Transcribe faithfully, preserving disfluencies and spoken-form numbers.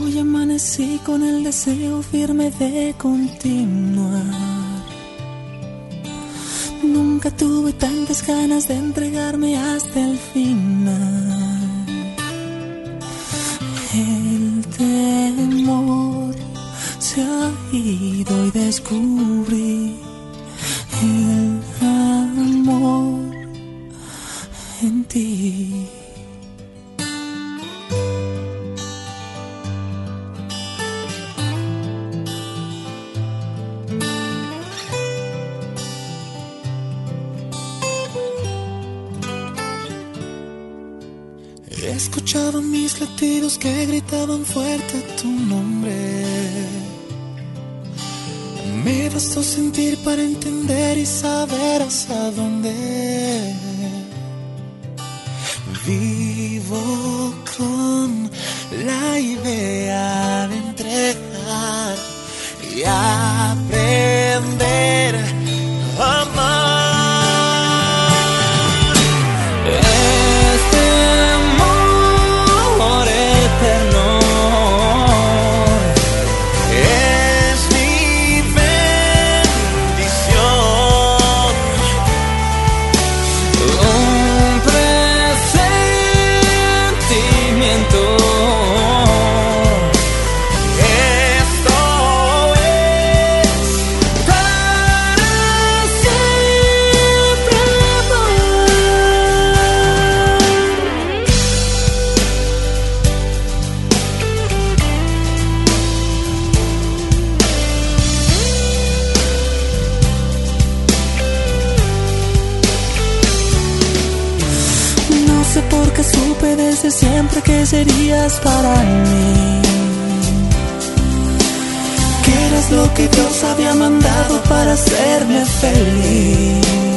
Hoy amanecí con el deseo firme de continuar. Nunca tuve tantas ganas de entregarme hasta el final. El temor se ha ido y descubrí el amor en ti. Escuchaba mis latidos que gritaban fuerte tu nombre. Me bastó sentir para entender y saber hacia dónde. Vivo con la idea de entregar y aprender a amar. Porque supe desde siempre que serías para mí, que eras lo que Dios había mandado para hacerme feliz.